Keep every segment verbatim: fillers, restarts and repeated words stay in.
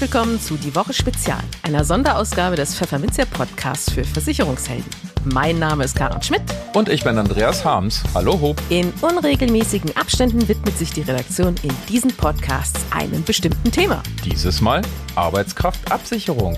willkommen zu Die Woche Spezial, einer Sonderausgabe des Pfefferminzia Podcasts für Versicherungshelden. Mein Name ist Karin Schmidt. Und ich bin Andreas Harms. Hallo Ho. In unregelmäßigen Abständen widmet sich die Redaktion in diesen Podcasts einem bestimmten Thema. Dieses Mal Arbeitskraftabsicherung.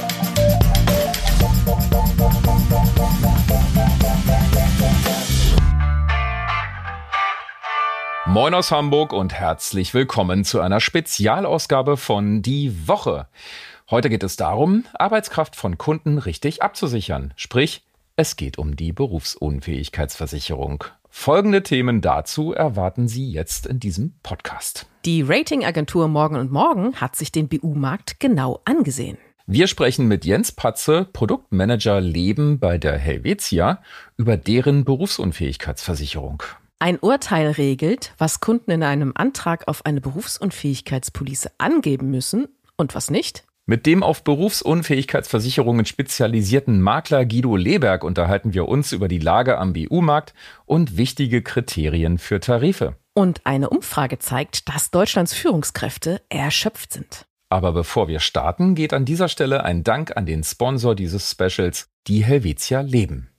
Moin aus Hamburg und herzlich willkommen zu einer Spezialausgabe von Die Woche. Heute geht es darum, Arbeitskraft von Kunden richtig abzusichern. Sprich, es geht um die Berufsunfähigkeitsversicherung. Folgende Themen dazu erwarten Sie jetzt in diesem Podcast. Die Ratingagentur Morgen und Morgen hat sich den B U-Markt genau angesehen. Wir sprechen mit Jens Patze, Produktmanager Leben bei der Helvetia, über deren Berufsunfähigkeitsversicherung. Ein Urteil regelt, was Kunden in einem Antrag auf eine Berufsunfähigkeitspolice angeben müssen und was nicht. Mit dem auf Berufsunfähigkeitsversicherungen spezialisierten Makler Guido Leberg unterhalten wir uns über die Lage am B U-Markt und wichtige Kriterien für Tarife. Und eine Umfrage zeigt, dass Deutschlands Führungskräfte erschöpft sind. Aber bevor wir starten, geht an dieser Stelle ein Dank an den Sponsor dieses Specials, die Helvetia Leben.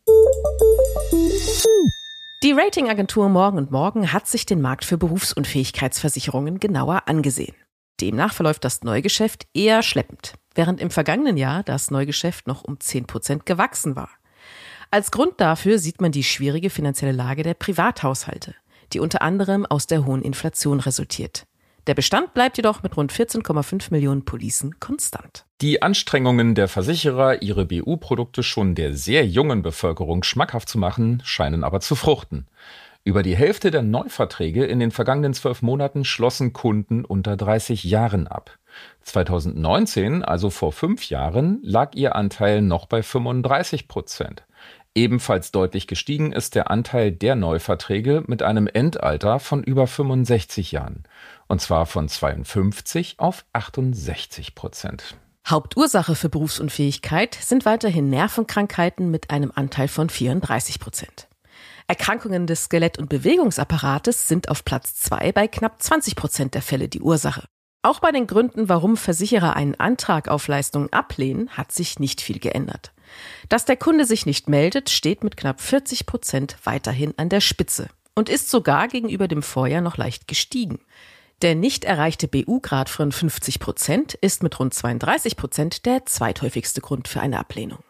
Die Ratingagentur Morgen und Morgen hat sich den Markt für Berufsunfähigkeitsversicherungen genauer angesehen. Demnach verläuft das Neugeschäft eher schleppend, während im vergangenen Jahr das Neugeschäft noch um zehn Prozent gewachsen war. Als Grund dafür sieht man die schwierige finanzielle Lage der Privathaushalte, die unter anderem aus der hohen Inflation resultiert. Der Bestand bleibt jedoch mit rund vierzehn Komma fünf Millionen Policen konstant. Die Anstrengungen der Versicherer, ihre B U-Produkte schon der sehr jungen Bevölkerung schmackhaft zu machen, scheinen aber zu fruchten. Über die Hälfte der Neuverträge in den vergangenen zwölf Monaten schlossen Kunden unter dreißig Jahren ab. zweitausendneunzehn, also vor fünf Jahren, lag ihr Anteil noch bei fünfunddreißig Prozent. Ebenfalls deutlich gestiegen ist der Anteil der Neuverträge mit einem Endalter von über fünfundsechzig Jahren. Und zwar von zweiundfünfzig auf achtundsechzig Prozent. Hauptursache für Berufsunfähigkeit sind weiterhin Nervenkrankheiten mit einem Anteil von vierunddreißig Prozent. Erkrankungen des Skelett- und Bewegungsapparates sind auf Platz zwei bei knapp zwanzig Prozent der Fälle die Ursache. Auch bei den Gründen, warum Versicherer einen Antrag auf Leistungen ablehnen, hat sich nicht viel geändert. Dass der Kunde sich nicht meldet, steht mit knapp vierzig Prozent weiterhin an der Spitze und ist sogar gegenüber dem Vorjahr noch leicht gestiegen. Der nicht erreichte B U-Grad von fünfzig Prozent ist mit rund zweiunddreißig Prozent der zweithäufigste Grund für eine Ablehnung.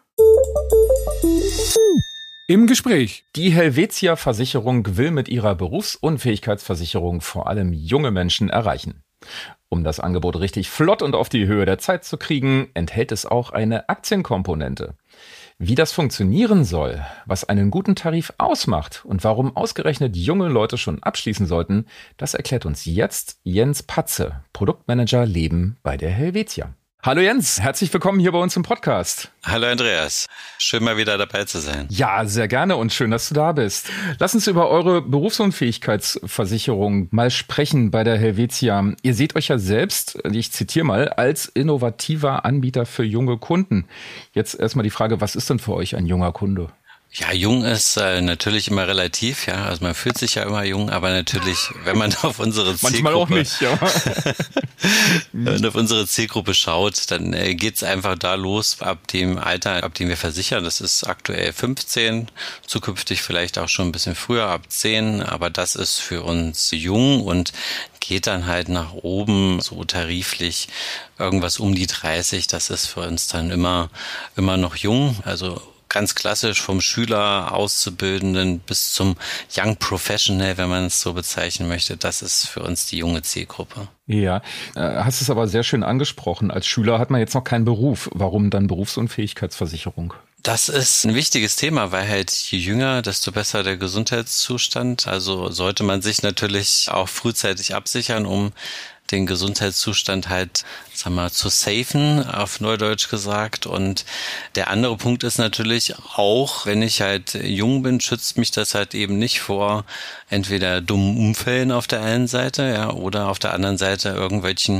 Im Gespräch. Die Helvetia-Versicherung will mit ihrer Berufsunfähigkeitsversicherung vor allem junge Menschen erreichen. Um das Angebot richtig flott und auf die Höhe der Zeit zu kriegen, enthält es auch eine Aktienkomponente. Wie das funktionieren soll, was einen guten Tarif ausmacht und warum ausgerechnet junge Leute schon abschließen sollten, das erklärt uns jetzt Jens Patze, Produktmanager Leben bei der Helvetia. Hallo Jens, herzlich willkommen hier bei uns im Podcast. Hallo Andreas, schön mal wieder dabei zu sein. Ja, sehr gerne und schön, dass du da bist. Lass uns über eure Berufsunfähigkeitsversicherung mal sprechen bei der Helvetia. Ihr seht euch ja selbst, ich zitiere mal, als innovativer Anbieter für junge Kunden. Jetzt erstmal die Frage, was ist denn für euch ein junger Kunde? Ja, jung ist äh, natürlich immer relativ, ja, also man fühlt sich ja immer jung, aber natürlich, wenn man auf unsere Zielgruppe manchmal auch nicht, ja. wenn man auf unsere Zielgruppe schaut, dann äh, geht's einfach da los ab dem Alter, ab dem wir versichern. Das ist aktuell fünfzehn, zukünftig vielleicht auch schon ein bisschen früher, ab zehn, aber das ist für uns jung und geht dann halt nach oben so tariflich irgendwas um die dreißig. Das ist für uns dann immer immer noch jung, also ganz klassisch vom Schüler, Auszubildenden bis zum Young Professional, wenn man es so bezeichnen möchte. Das ist für uns die junge Zielgruppe. Ja, hast es aber sehr schön angesprochen. Als Schüler hat man jetzt noch keinen Beruf. Warum dann Berufsunfähigkeitsversicherung? Das ist ein wichtiges Thema, weil halt je jünger, desto besser der Gesundheitszustand. Also sollte man sich natürlich auch frühzeitig absichern, um den Gesundheitszustand halt, sagen wir mal, zu safen, auf Neudeutsch gesagt. Und der andere Punkt ist natürlich auch, wenn ich halt jung bin, schützt mich das halt eben nicht vor entweder dummen Unfällen auf der einen Seite, ja, oder auf der anderen Seite irgendwelchen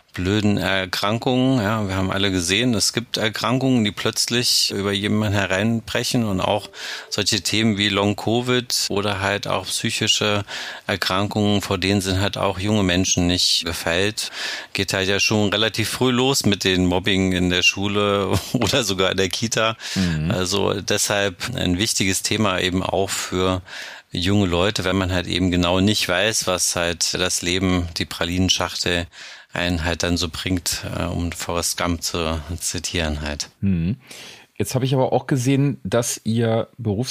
blöden Erkrankungen. Ja, wir haben alle gesehen, es gibt Erkrankungen, die plötzlich über jemanden hereinbrechen und auch solche Themen wie Long-Covid oder halt auch psychische Erkrankungen, vor denen sind halt auch junge Menschen nicht gefeit. Geht halt ja schon relativ früh los mit den Mobbing in der Schule oder sogar in der Kita. Mhm. Also deshalb ein wichtiges Thema eben auch für junge Leute, wenn man halt eben genau nicht weiß, was halt das Leben, die Pralinenschachtel einen halt dann so bringt, um Forrest Gump zu zitieren halt. Hm. Jetzt habe ich aber auch gesehen, dass ihr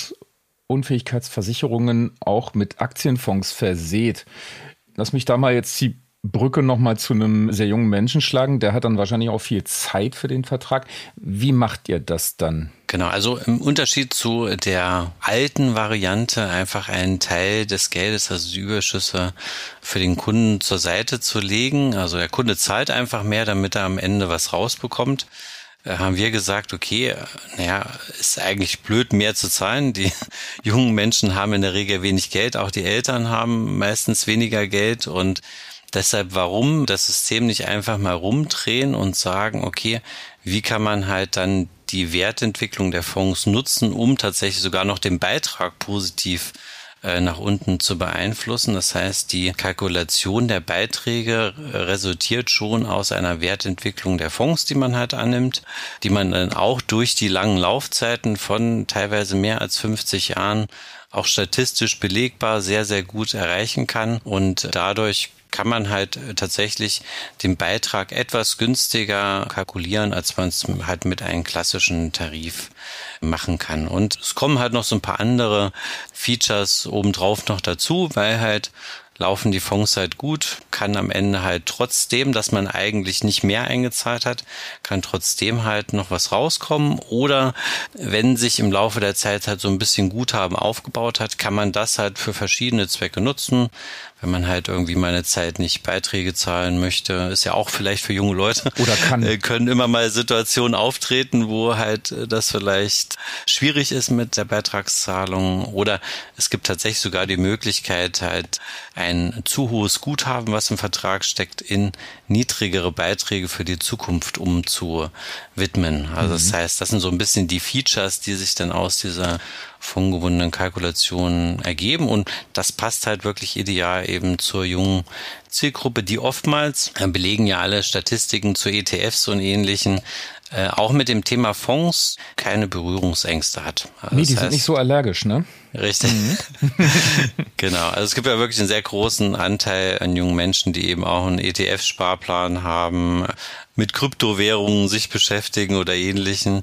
Berufsunfähigkeitsversicherungen auch mit Aktienfonds verseht. Lass mich da mal jetzt die Brücke nochmal zu einem sehr jungen Menschen schlagen. Der hat dann wahrscheinlich auch viel Zeit für den Vertrag. Wie macht ihr das dann? Genau, also im Unterschied zu der alten Variante, einfach einen Teil des Geldes, also die Überschüsse für den Kunden zur Seite zu legen. Also der Kunde zahlt einfach mehr, damit er am Ende was rausbekommt. Haben wir gesagt, okay, naja, ist eigentlich blöd, mehr zu zahlen. Die jungen Menschen haben in der Regel wenig Geld, auch die Eltern haben meistens weniger Geld und deshalb, warum das System nicht einfach mal rumdrehen und sagen, okay, wie kann man halt dann die Wertentwicklung der Fonds nutzen, um tatsächlich sogar noch den Beitrag positiv äh, nach unten zu beeinflussen. Das heißt, die Kalkulation der Beiträge resultiert schon aus einer Wertentwicklung der Fonds, die man halt annimmt, die man dann auch durch die langen Laufzeiten von teilweise mehr als fünfzig Jahren auch statistisch belegbar sehr, sehr gut erreichen kann und dadurch kann man halt tatsächlich den Beitrag etwas günstiger kalkulieren, als man es halt mit einem klassischen Tarif machen kann. Und es kommen halt noch so ein paar andere Features obendrauf noch dazu, weil halt laufen die Fonds halt gut, kann am Ende halt trotzdem, dass man eigentlich nicht mehr eingezahlt hat, kann trotzdem halt noch was rauskommen oder wenn sich im Laufe der Zeit halt so ein bisschen Guthaben aufgebaut hat, kann man das halt für verschiedene Zwecke nutzen. Wenn man halt irgendwie mal eine Zeit nicht Beiträge zahlen möchte, ist ja auch vielleicht für junge Leute. Oder kann. Können immer mal Situationen auftreten, wo halt das vielleicht schwierig ist mit der Beitragszahlung. Oder es gibt tatsächlich sogar die Möglichkeit, halt ein zu hohes Guthaben, was im Vertrag steckt, in niedrigere Beiträge für die Zukunft umzuwidmen. Also das heißt, das sind so ein bisschen die Features, die sich dann aus dieser fondgebundenen Kalkulationen ergeben und das passt halt wirklich ideal eben zur jungen Zielgruppe, die oftmals, äh, belegen ja alle Statistiken zu E T Fs und Ähnlichen, äh, auch mit dem Thema Fonds keine Berührungsängste hat. Also nee, die heißt, sind nicht so allergisch, ne? Richtig. Mhm. Genau. Also es gibt ja wirklich einen sehr großen Anteil an jungen Menschen, die eben auch einen E T F-Sparplan haben, mit Kryptowährungen sich beschäftigen oder Ähnlichen.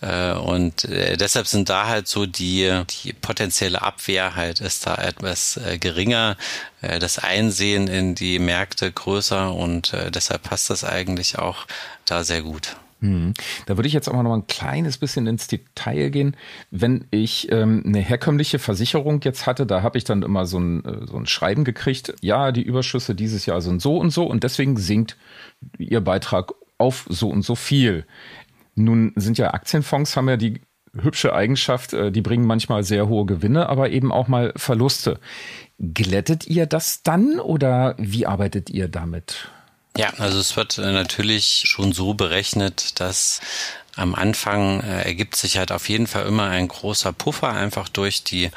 Und deshalb sind da halt so die, die potenzielle Abwehr halt ist da etwas geringer, das Einsehen in die Märkte größer und deshalb passt das eigentlich auch da sehr gut. Hm. Da würde ich jetzt auch noch ein kleines bisschen ins Detail gehen. Wenn ich ähm, eine herkömmliche Versicherung jetzt hatte, da habe ich dann immer so ein, so ein Schreiben gekriegt, ja, die Überschüsse dieses Jahr sind so und so und deswegen sinkt Ihr Beitrag auf so und so viel. Nun sind ja Aktienfonds, haben ja die hübsche Eigenschaft, die bringen manchmal sehr hohe Gewinne, aber eben auch mal Verluste. Glättet ihr das dann oder wie arbeitet ihr damit? Ja, also es wird natürlich schon so berechnet, dass am Anfang äh, ergibt sich halt auf jeden Fall immer ein großer Puffer, einfach durch die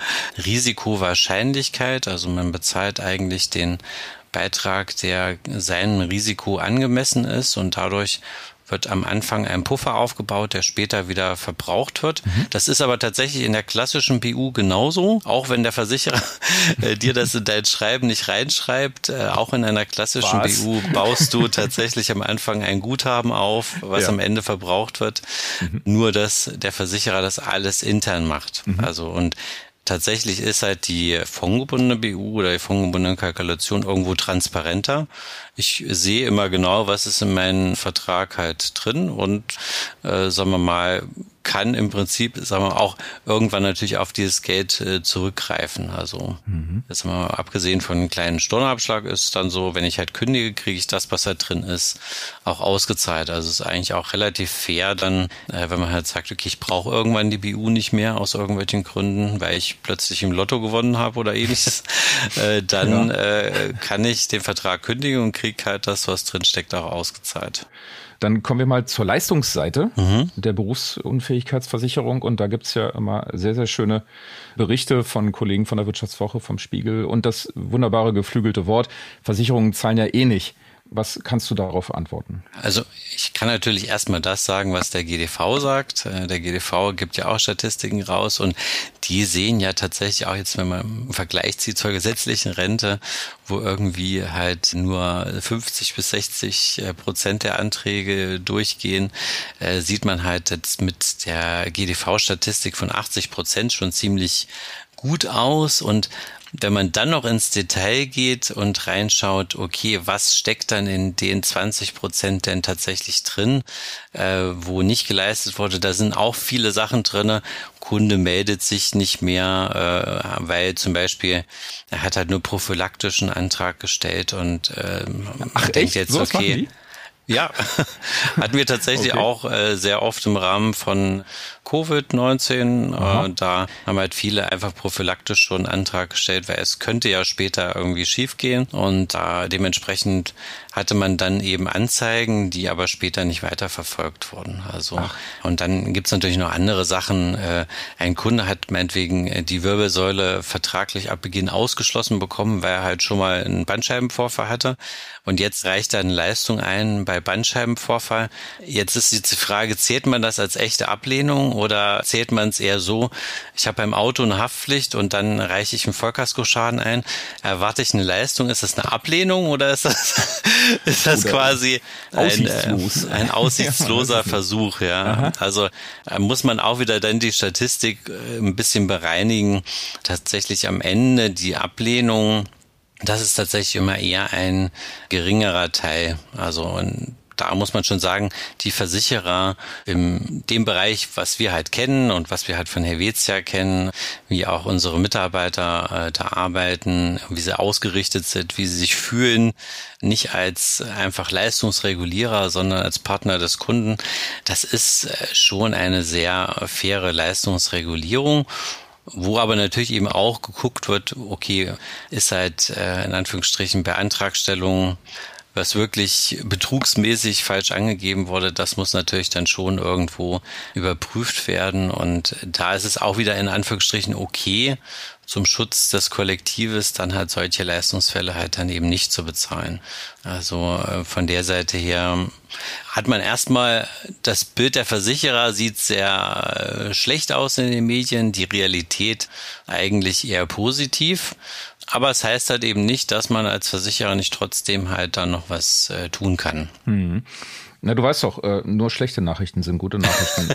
Risikowahrscheinlichkeit. Also man bezahlt eigentlich den Beitrag, der seinem Risiko angemessen ist und dadurch wird am Anfang ein Puffer aufgebaut, der später wieder verbraucht wird. Mhm. Das ist aber tatsächlich in der klassischen B U genauso, auch wenn der Versicherer äh, dir das in dein Schreiben nicht reinschreibt. Äh, auch in einer klassischen was? B U baust du tatsächlich am Anfang ein Guthaben auf, was ja. am Ende verbraucht wird. Mhm. Nur, dass der Versicherer das alles intern macht. Mhm. Also und tatsächlich ist halt die fondgebundene B U oder die fondgebundene Kalkulation irgendwo transparenter. Ich sehe immer genau, was ist in meinem Vertrag halt drin und äh, sagen wir mal, kann im Prinzip, sagen wir auch, irgendwann natürlich auf dieses Geld äh, zurückgreifen. Also, mhm. jetzt mal abgesehen von einem kleinen Stornoabschlag ist dann so, wenn ich halt kündige, kriege ich das, was da drin ist, auch ausgezahlt. Also es ist eigentlich auch relativ fair dann, äh, wenn man halt sagt, okay, ich brauche irgendwann die B U nicht mehr aus irgendwelchen Gründen, weil ich plötzlich im Lotto gewonnen habe oder ähnliches, äh, dann ja. äh, kann ich den Vertrag kündigen und kriege halt das, was drin steckt, auch ausgezahlt. Dann kommen wir mal zur Leistungsseite mhm. der Berufsunfähigkeitsversicherung. Und da gibt's ja immer sehr, sehr schöne Berichte von Kollegen von der Wirtschaftswoche, vom Spiegel und das wunderbare geflügelte Wort, Versicherungen zahlen ja eh nicht. Was kannst du darauf antworten? Also ich kann natürlich erstmal das sagen, was der G D V sagt. Der G D V gibt ja auch Statistiken raus und die sehen ja tatsächlich auch jetzt, wenn man einen Vergleich zieht zur gesetzlichen Rente, wo irgendwie halt nur fünfzig bis sechzig Prozent der Anträge durchgehen, äh, sieht man halt jetzt mit der G D V-Statistik von achtzig Prozent schon ziemlich gut aus. Und wenn man dann noch ins Detail geht und reinschaut, okay, was steckt dann in den zwanzig Prozent denn tatsächlich drin, äh, wo nicht geleistet wurde, da sind auch viele Sachen drin. Kunde meldet sich nicht mehr, äh, weil zum Beispiel er hat halt nur prophylaktischen Antrag gestellt und äh, Ach, denkt echt? jetzt, So, okay. Ja, hatten wir tatsächlich okay. auch äh, sehr oft im Rahmen von Covid neunzehn. Äh, da haben halt viele einfach prophylaktisch schon einen Antrag gestellt, weil es könnte ja später irgendwie schiefgehen. Und äh, dementsprechend hatte man dann eben Anzeigen, die aber später nicht weiterverfolgt wurden. Also Ach. Und dann gibt's natürlich noch andere Sachen. Äh, ein Kunde hat meinetwegen die Wirbelsäule vertraglich ab Beginn ausgeschlossen bekommen, weil er halt schon mal einen Bandscheibenvorfall hatte. Und jetzt reicht er eine Leistung ein bei Bandscheibenvorfall. Jetzt ist jetzt die Frage, zählt man das als echte Ablehnung oder zählt man es eher so, ich habe beim Auto eine Haftpflicht und dann reiche ich einen Vollkaskoschaden ein, erwarte ich eine Leistung, ist das eine Ablehnung oder ist das, ist das quasi ein, aussichtslos. äh, ein aussichtsloser ja, Versuch? Ja, Aha. Also äh, muss man auch wieder dann die Statistik äh, ein bisschen bereinigen. Tatsächlich am Ende die Ablehnung, das ist tatsächlich immer eher ein geringerer Teil. Also und da muss man schon sagen, die Versicherer in dem Bereich, was wir halt kennen und was wir halt von Helvetia kennen, wie auch unsere Mitarbeiter äh, da arbeiten, wie sie ausgerichtet sind, wie sie sich fühlen, nicht als einfach Leistungsregulierer, sondern als Partner des Kunden. Das ist schon eine sehr faire Leistungsregulierung. Wo aber natürlich eben auch geguckt wird, okay, ist halt äh, in Anführungsstrichen bei Antragstellung, was wirklich betrugsmäßig falsch angegeben wurde, das muss natürlich dann schon irgendwo überprüft werden. Und da ist es auch wieder in Anführungsstrichen okay, zum Schutz des Kollektives dann halt solche Leistungsfälle halt dann eben nicht zu bezahlen. Also äh, von der Seite her hat man erstmal, das Bild der Versicherer sieht sehr äh, schlecht aus in den Medien, die Realität eigentlich eher positiv. Aber es heißt halt eben nicht, dass man als Versicherer nicht trotzdem halt dann noch was äh, tun kann. Hm. Na, du weißt doch, äh, nur schlechte Nachrichten sind gute Nachrichten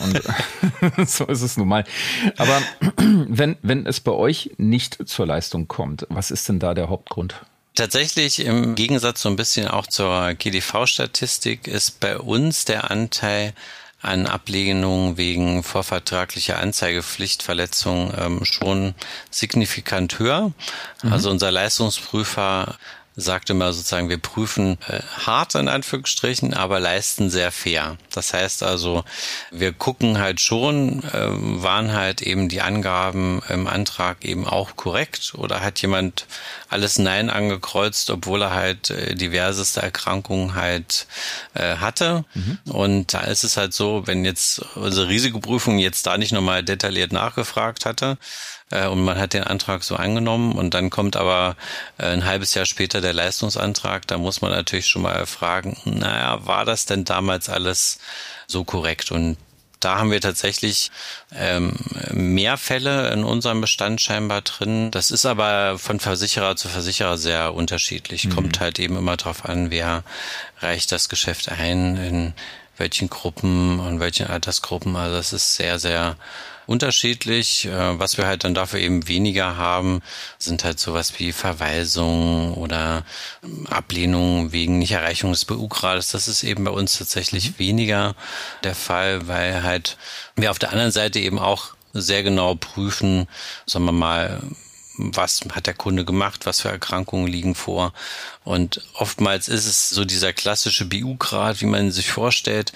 und so ist es nun mal. Aber wenn, wenn es bei euch nicht zur Leistung kommt, was ist denn da der Hauptgrund? Tatsächlich im Gegensatz so ein bisschen auch zur G D V-Statistik ist bei uns der Anteil an Ablehnungen wegen vorvertraglicher Anzeigepflichtverletzung ähm, schon signifikant höher. Mhm. Also unser Leistungsprüfer sagt immer sozusagen, wir prüfen äh, hart in Anführungsstrichen, aber leisten sehr fair. Das heißt also, wir gucken halt schon, äh, waren halt eben die Angaben im Antrag eben auch korrekt oder hat jemand alles Nein angekreuzt, obwohl er halt äh, diverseste Erkrankungen halt äh, hatte. Mhm. Und da ist es halt so, wenn jetzt unsere Risikoprüfung jetzt da nicht nochmal detailliert nachgefragt hatte, und man hat den Antrag so angenommen und dann kommt aber ein halbes Jahr später der Leistungsantrag, da muss man natürlich schon mal fragen, naja, war das denn damals alles so korrekt? Und da haben wir tatsächlich ähm, mehr Fälle in unserem Bestand scheinbar drin. Das ist aber von Versicherer zu Versicherer sehr unterschiedlich. Mhm. Kommt halt eben immer drauf an, wer reicht das Geschäft ein, in welchen Gruppen und welchen Altersgruppen. Also das ist sehr, sehr unterschiedlich. Was wir halt dann dafür eben weniger haben, sind halt sowas wie Verweisungen oder Ablehnung wegen Nichterreichung des B U-Grades. Das ist eben bei uns tatsächlich mhm. weniger der Fall, weil halt wir auf der anderen Seite eben auch sehr genau prüfen, sagen wir mal, was hat der Kunde gemacht, was für Erkrankungen liegen vor. Und oftmals ist es so dieser klassische B U-Grad, wie man sich vorstellt.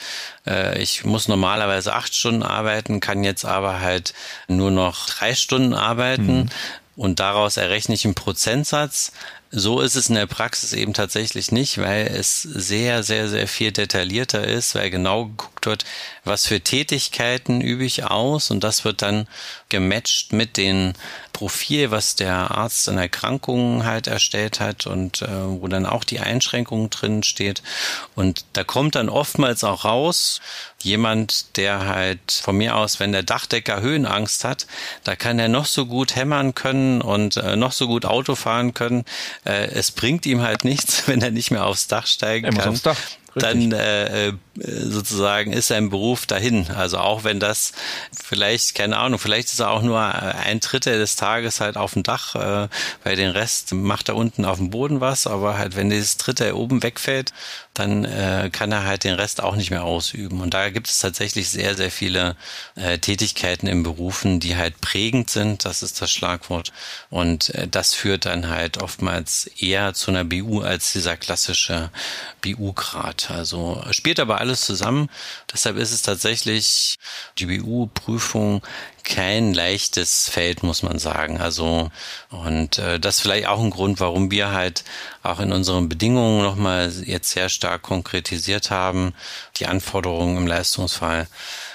Ich muss normalerweise acht Stunden arbeiten, kann jetzt aber halt nur noch drei Stunden arbeiten. Mhm. Und daraus errechne ich einen Prozentsatz. So ist es in der Praxis eben tatsächlich nicht, weil es sehr, sehr, sehr viel detaillierter ist, weil genau geguckt wird, was für Tätigkeiten übe ich aus, und das wird dann gematcht mit dem Profil, was der Arzt an Erkrankungen halt erstellt hat und äh, wo dann auch die Einschränkung drin steht. Und da kommt dann oftmals auch raus, jemand, der halt von mir aus, wenn der Dachdecker Höhenangst hat, da kann er noch so gut hämmern können und äh, noch so gut Auto fahren können. Äh, es bringt ihm halt nichts, wenn er nicht mehr aufs Dach steigen er kann. Muss aufs Dach. Dann äh, sozusagen ist sein Beruf dahin. Also auch wenn das vielleicht, keine Ahnung, vielleicht ist er auch nur ein Drittel des Tages halt auf dem Dach, äh, weil den Rest macht er unten auf dem Boden was, aber halt wenn dieses Drittel oben wegfällt, dann äh, kann er halt den Rest auch nicht mehr ausüben. Und da gibt es tatsächlich sehr, sehr viele äh, Tätigkeiten in Berufen, die halt prägend sind, das ist das Schlagwort. Und äh, das führt dann halt oftmals eher zu einer B U als dieser klassische B U-Grad. Also spielt aber alles zusammen. Deshalb ist es tatsächlich die B U-Prüfung kein leichtes Feld, muss man sagen. Also und äh, das ist vielleicht auch ein Grund, warum wir halt auch in unseren Bedingungen nochmal jetzt sehr stark konkretisiert haben, die Anforderungen im Leistungsfall,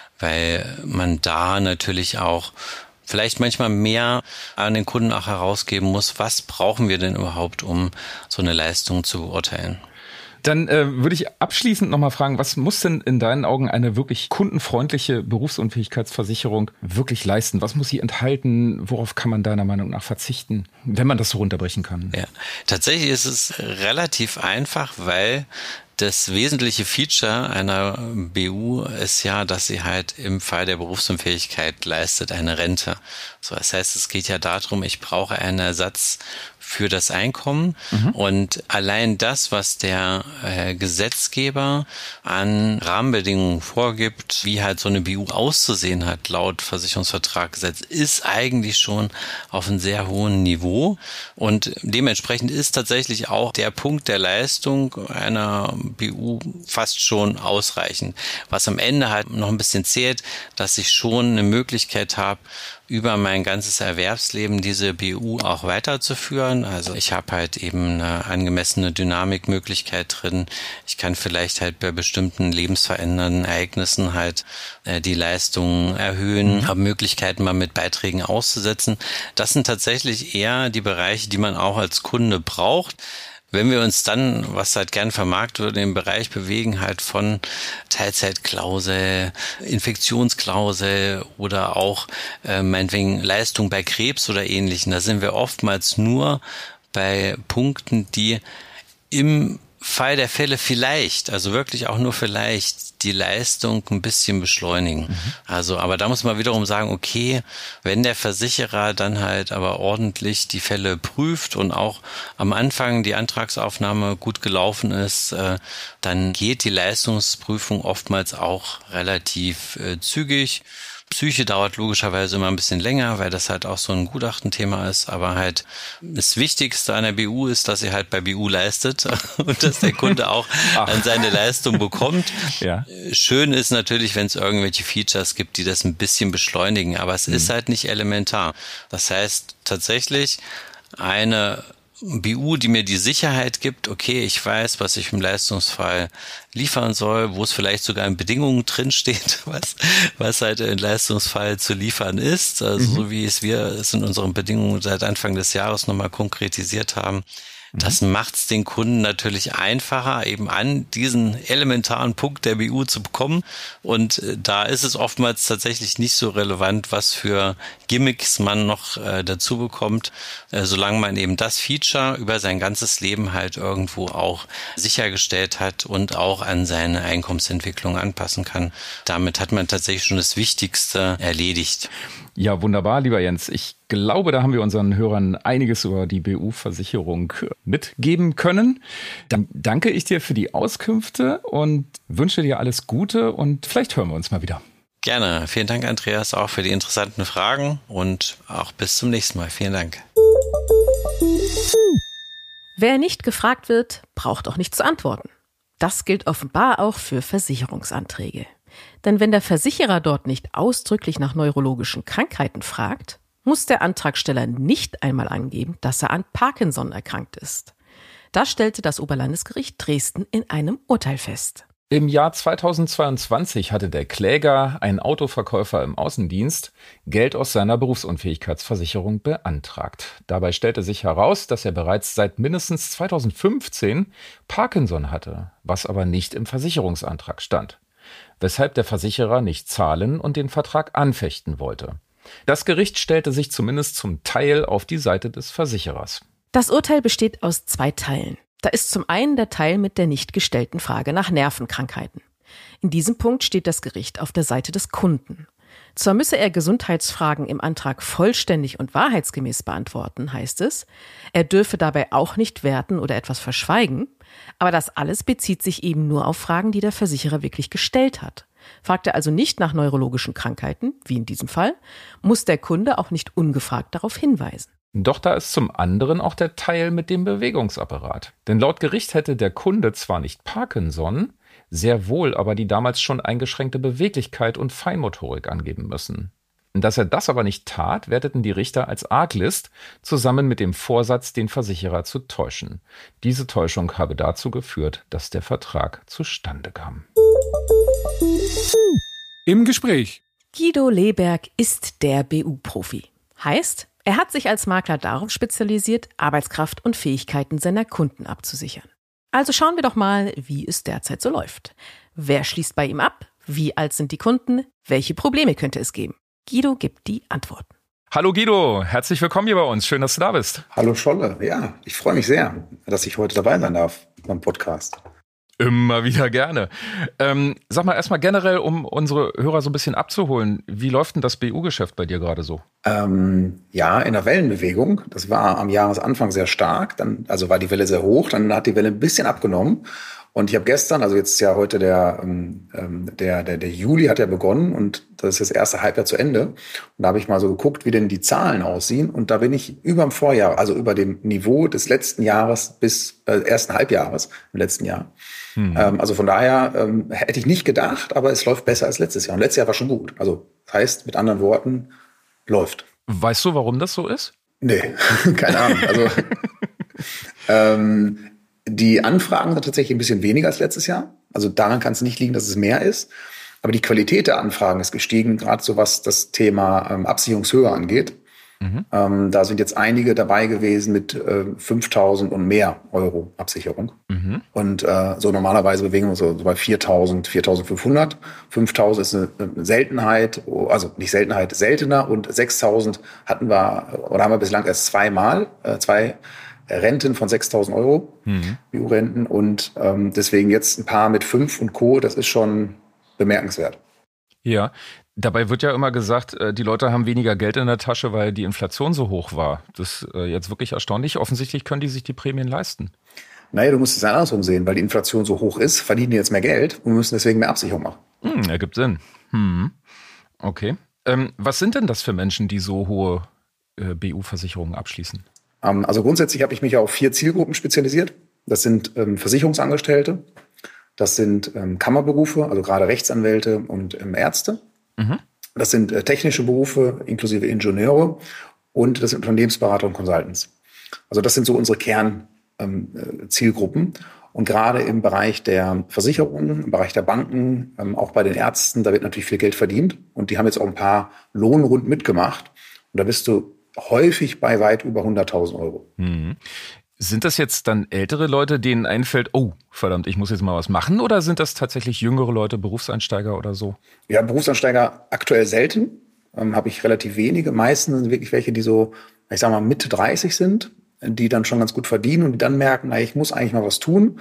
weil man da natürlich auch vielleicht manchmal mehr an den Kunden auch herausgeben muss, was brauchen wir denn überhaupt, um so eine Leistung zu beurteilen. Dann äh, würde ich abschließend nochmal fragen, was muss denn in deinen Augen eine wirklich kundenfreundliche Berufsunfähigkeitsversicherung wirklich leisten? Was muss sie enthalten? Worauf kann man deiner Meinung nach verzichten, wenn man das so runterbrechen kann? Ja, tatsächlich ist es relativ einfach, weil das wesentliche Feature einer B U ist ja, dass sie halt im Fall der Berufsunfähigkeit leistet eine Rente. So, das heißt, es geht ja darum, ich brauche einen Ersatz für das Einkommen. Mhm. Und allein das, was der äh, Gesetzgeber an Rahmenbedingungen vorgibt, wie halt so eine B U auszusehen hat, laut Versicherungsvertragsgesetz, ist eigentlich schon auf einem sehr hohen Niveau. Und dementsprechend ist tatsächlich auch der Punkt der Leistung einer B U fast schon ausreichend. Was am Ende halt noch ein bisschen zählt, dass ich schon eine Möglichkeit habe, über mein ganzes Erwerbsleben diese B U auch weiterzuführen. Also ich habe halt eben eine angemessene Dynamikmöglichkeit drin. Ich kann vielleicht halt bei bestimmten lebensverändernden Ereignissen halt äh, die Leistung erhöhen, mhm. habe Möglichkeiten mal mit Beiträgen auszusetzen. Das sind tatsächlich eher die Bereiche, die man auch als Kunde braucht. Wenn wir uns dann, was halt gern vermarktet wird, im Bereich bewegen, halt von Teilzeitklausel, Infektionsklausel oder auch äh, meinetwegen Leistung bei Krebs oder Ähnlichem, da sind wir oftmals nur bei Punkten, die im Fall der Fälle vielleicht, also wirklich auch nur vielleicht, die Leistung ein bisschen beschleunigen. Mhm. Also, aber da muss man wiederum sagen, okay, wenn der Versicherer dann halt aber ordentlich die Fälle prüft und auch am Anfang die Antragsaufnahme gut gelaufen ist, äh, dann geht die Leistungsprüfung oftmals auch relativ äh, zügig. Psyche dauert logischerweise immer ein bisschen länger, weil das halt auch so ein Gutachtenthema ist, aber halt das Wichtigste an der B U ist, dass sie halt bei B U leistet und dass der Kunde auch an seine Leistung bekommt. Ja. Schön ist natürlich, wenn es irgendwelche Features gibt, die das ein bisschen beschleunigen, aber es mhm. ist halt nicht elementar. Das heißt tatsächlich eine B U, die mir die Sicherheit gibt, okay, ich weiß, was ich im Leistungsfall liefern soll, wo es vielleicht sogar in Bedingungen drinsteht, was, was halt im Leistungsfall zu liefern ist, also mhm. so wie es wir es in unseren Bedingungen seit Anfang des Jahres nochmal konkretisiert haben. Das macht es den Kunden natürlich einfacher, eben an diesen elementaren Punkt der B U zu bekommen. Und äh, da ist es oftmals tatsächlich nicht so relevant, was für Gimmicks man noch äh, dazu bekommt, äh, solange man eben das Feature über sein ganzes Leben halt irgendwo auch sichergestellt hat und auch an seine Einkommensentwicklung anpassen kann. Damit hat man tatsächlich schon das Wichtigste erledigt. Ja, wunderbar, lieber Jens. Ich glaube, da haben wir unseren Hörern einiges über die B U-Versicherung mitgeben können. Dann danke ich dir für die Auskünfte und wünsche dir alles Gute und vielleicht hören wir uns mal wieder. Gerne. Vielen Dank, Andreas, auch für die interessanten Fragen und auch bis zum nächsten Mal. Vielen Dank. Wer nicht gefragt wird, braucht auch nicht zu antworten. Das gilt offenbar auch für Versicherungsanträge. Denn wenn der Versicherer dort nicht ausdrücklich nach neurologischen Krankheiten fragt, muss der Antragsteller nicht einmal angeben, dass er an Parkinson erkrankt ist. Das stellte das Oberlandesgericht Dresden in einem Urteil fest. Im Jahr zweitausendzweiundzwanzig hatte der Kläger, ein Autoverkäufer im Außendienst, Geld aus seiner Berufsunfähigkeitsversicherung beantragt. Dabei stellte sich heraus, dass er bereits seit mindestens zweitausendfünfzehn Parkinson hatte, was aber nicht im Versicherungsantrag stand, weshalb der Versicherer nicht zahlen und den Vertrag anfechten wollte. Das Gericht stellte sich zumindest zum Teil auf die Seite des Versicherers. Das Urteil besteht aus zwei Teilen. Da ist zum einen der Teil mit der nicht gestellten Frage nach Nervenkrankheiten. In diesem Punkt steht das Gericht auf der Seite des Kunden. Zwar müsse er Gesundheitsfragen im Antrag vollständig und wahrheitsgemäß beantworten, heißt es, er dürfe dabei auch nicht werten oder etwas verschweigen, aber das alles bezieht sich eben nur auf Fragen, die der Versicherer wirklich gestellt hat. Fragt er also nicht nach neurologischen Krankheiten, wie in diesem Fall, muss der Kunde auch nicht ungefragt darauf hinweisen. Doch da ist zum anderen auch der Teil mit dem Bewegungsapparat. Denn laut Gericht hätte der Kunde zwar nicht Parkinson, sehr wohl aber die damals schon eingeschränkte Beweglichkeit und Feinmotorik angeben müssen. Dass er das aber nicht tat, werteten die Richter als Arglist zusammen mit dem Vorsatz, den Versicherer zu täuschen. Diese Täuschung habe dazu geführt, dass der Vertrag zustande kam. Im Gespräch. Guido Leberg ist der B U-Profi. Heißt, er hat sich als Makler darauf spezialisiert, Arbeitskraft und Fähigkeiten seiner Kunden abzusichern. Also schauen wir doch mal, wie es derzeit so läuft. Wer schließt bei ihm ab? Wie alt sind die Kunden? Welche Probleme könnte es geben? Guido gibt die Antworten. Hallo Guido, herzlich willkommen hier bei uns. Schön, dass du da bist. Hallo Scholle, ja, ich freue mich sehr, dass ich heute dabei sein darf beim Podcast. Immer wieder gerne. Ähm, sag mal erstmal generell, um unsere Hörer so ein bisschen abzuholen, wie läuft denn das B U-Geschäft bei dir gerade so? Ähm, ja, in der Wellenbewegung. Das war am Jahresanfang sehr stark. Dann, also war die Welle sehr hoch, dann hat die Welle ein bisschen abgenommen. Und ich habe gestern, also jetzt ist ja heute der, ähm, der, der, der Juli hat ja begonnen und das ist das erste Halbjahr zu Ende. Und da habe ich mal so geguckt, wie denn die Zahlen aussehen. Und da bin ich über dem Vorjahr, also über dem Niveau des letzten Jahres bis äh, ersten Halbjahres im letzten Jahr. Hm. Ähm, also von daher ähm, hätte ich nicht gedacht, aber es läuft besser als letztes Jahr. Und letztes Jahr war schon gut. Also das heißt, mit anderen Worten, läuft. Weißt du, warum das so ist? Nee, keine Ahnung. Also ähm, die Anfragen sind tatsächlich ein bisschen weniger als letztes Jahr. Also daran kann es nicht liegen, dass es mehr ist. Aber die Qualität der Anfragen ist gestiegen, gerade so was das Thema ähm, Absicherungshöhe angeht. Mhm. Ähm, da sind jetzt einige dabei gewesen mit äh, fünftausend und mehr Euro Absicherung. Mhm. Und äh, so normalerweise bewegen wir uns so bei viertausend, viertausendfünfhundert. fünftausend ist eine, eine Seltenheit, also nicht Seltenheit, seltener. Und sechstausend hatten wir, oder haben wir bislang erst zweimal, äh, zwei Renten von sechstausend Euro, mhm. B U-Renten. Und ähm, deswegen jetzt ein paar mit fünf und Co., das ist schon bemerkenswert. Ja, dabei wird ja immer gesagt, die Leute haben weniger Geld in der Tasche, weil die Inflation so hoch war. Das ist jetzt wirklich erstaunlich. Offensichtlich können die sich die Prämien leisten. Naja, du musst es andersrum sehen, weil die Inflation so hoch ist, verdienen die jetzt mehr Geld und müssen deswegen mehr Absicherung machen. Hm, ergibt Sinn. Hm. Okay. Ähm, was sind denn das für Menschen, die so hohe äh, B U-Versicherungen abschließen? Ähm, also grundsätzlich habe ich mich auf vier Zielgruppen spezialisiert. Das sind ähm, Versicherungsangestellte, das sind ähm, Kammerberufe, also gerade Rechtsanwälte und ähm, Ärzte. Mhm. Das sind äh, technische Berufe inklusive Ingenieure und das sind Unternehmensberater und Consultants. Also das sind so unsere Kernzielgruppen. Ähm, und gerade im Bereich der Versicherungen, im Bereich der Banken, ähm, auch bei den Ärzten, da wird natürlich viel Geld verdient. Und die haben jetzt auch ein paar Lohnrunden mitgemacht. Und da bist du häufig bei weit über hunderttausend Euro. Mhm. Sind das jetzt dann ältere Leute, denen einfällt, oh, verdammt, ich muss jetzt mal was machen? Oder sind das tatsächlich jüngere Leute, Berufseinsteiger oder so? Ja, Berufseinsteiger aktuell selten. Ähm, habe ich relativ wenige. Meistens sind wirklich welche, die so, ich sag mal, Mitte dreißig sind, die dann schon ganz gut verdienen und die dann merken, na, ich muss eigentlich mal was tun.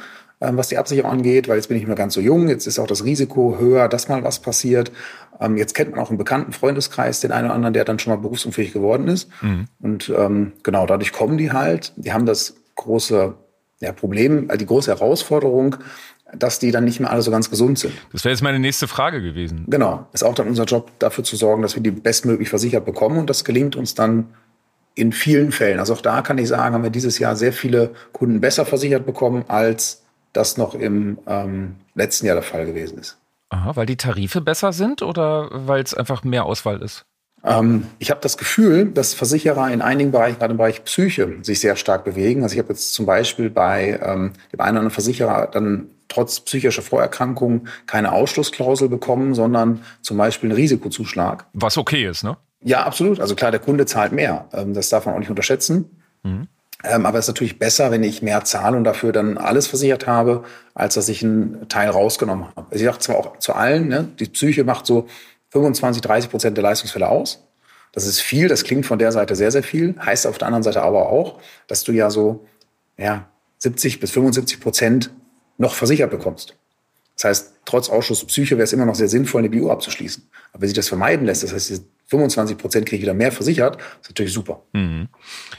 ähm, was die Absicherung angeht, weil jetzt bin ich nicht mehr ganz so jung, jetzt ist auch das Risiko höher, dass mal was passiert. Ähm, jetzt kennt man auch einen bekannten Freundeskreis, den einen oder anderen, der dann schon mal berufsunfähig geworden ist. Mhm. Und ähm, genau, dadurch kommen die halt, die haben das große ja, Problem, die große Herausforderung, dass die dann nicht mehr alle so ganz gesund sind. Das wäre jetzt meine nächste Frage gewesen. Genau, ist auch dann unser Job, dafür zu sorgen, dass wir die bestmöglich versichert bekommen. Und das gelingt uns dann in vielen Fällen. Also auch da kann ich sagen, haben wir dieses Jahr sehr viele Kunden besser versichert bekommen, als das noch im ähm, letzten Jahr der Fall gewesen ist. Aha, weil die Tarife besser sind oder weil es einfach mehr Auswahl ist? Ähm, ich habe das Gefühl, dass Versicherer in einigen Bereichen, gerade im Bereich Psyche, sich sehr stark bewegen. Also ich habe jetzt zum Beispiel bei ähm, dem einen oder anderen Versicherer dann trotz psychischer Vorerkrankungen keine Ausschlussklausel bekommen, sondern zum Beispiel einen Risikozuschlag. Was okay ist, ne? Ja, absolut. Also klar, der Kunde zahlt mehr. Ähm, das darf man auch nicht unterschätzen. Mhm. Ähm, aber es ist natürlich besser, wenn ich mehr zahle und dafür dann alles versichert habe, als dass ich einen Teil rausgenommen habe. Also ich sage zwar auch zu allen, ne, die Psyche macht so fünfundzwanzig, dreißig Prozent der Leistungsfälle aus. Das ist viel, das klingt von der Seite sehr, sehr viel. Heißt auf der anderen Seite aber auch, dass du ja so ja, siebzig bis fünfundsiebzig Prozent noch versichert bekommst. Das heißt, trotz Ausschluss Psyche wäre es immer noch sehr sinnvoll, eine B U abzuschließen. Aber wenn sich das vermeiden lässt, das heißt, fünfundzwanzig Prozent kriege ich wieder mehr versichert, ist natürlich super. Mhm.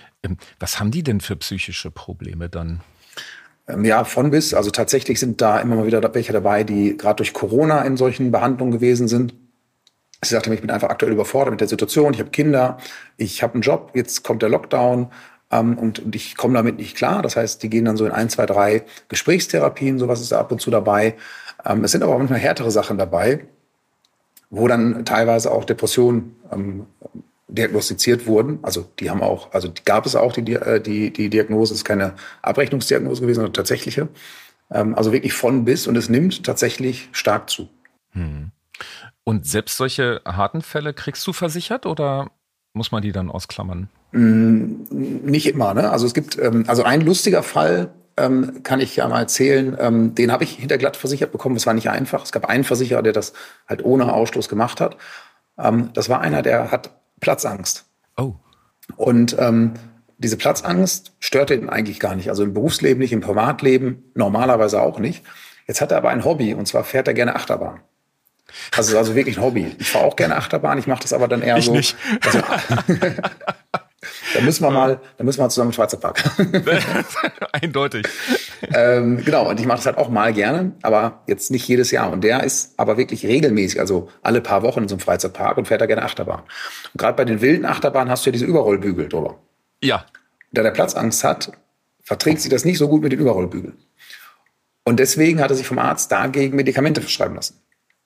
Was haben die denn für psychische Probleme dann? Ja, von bis. Also tatsächlich sind da immer mal wieder welche dabei, die gerade durch Corona in solchen Behandlungen gewesen sind. Sie sagte mir, ich bin einfach aktuell überfordert mit der Situation. Ich habe Kinder, ich habe einen Job, jetzt kommt der Lockdown. Ähm, und, und ich komme damit nicht klar. Das heißt, die gehen dann so in ein, zwei, drei Gesprächstherapien, sowas ist da ab und zu dabei. Ähm, es sind aber auch manchmal härtere Sachen dabei, wo dann teilweise auch Depressionen ähm, diagnostiziert wurden. Also die haben auch, also die gab es auch, die, die, die Diagnose, ist keine Abrechnungsdiagnose gewesen, sondern tatsächliche. Ähm, also wirklich von bis und es nimmt tatsächlich stark zu. Hm. Und selbst solche harten Fälle kriegst du versichert oder muss man die dann ausklammern? Nicht immer, ne? Also es gibt, ähm, also ein lustiger Fall ähm, kann ich ja mal erzählen, ähm, den habe ich hinterglatt versichert bekommen. Das war nicht einfach. Es gab einen Versicherer, der das halt ohne Ausschluss gemacht hat. Ähm, das war einer, der hat Platzangst. Oh. Und ähm, diese Platzangst störte ihn eigentlich gar nicht. Also im Berufsleben nicht, im Privatleben normalerweise auch nicht. Jetzt hat er aber ein Hobby und zwar fährt er gerne Achterbahn. Also es ist also wirklich ein Hobby. Ich fahre auch gerne Achterbahn, ich mache das aber dann eher ich so. Nicht. Also, da müssen wir mal, da müssen wir mal zusammen im Freizeitpark. Eindeutig. ähm, genau, und ich mache das halt auch mal gerne, aber jetzt nicht jedes Jahr. Und der ist aber wirklich regelmäßig, also alle paar Wochen in so einem Freizeitpark und fährt da gerne Achterbahn. Und gerade bei den wilden Achterbahnen hast du ja diese Überrollbügel drüber. Ja. Da der Platzangst hat, verträgt sich das nicht so gut mit den Überrollbügeln. Und deswegen hat er sich vom Arzt dagegen Medikamente verschreiben lassen.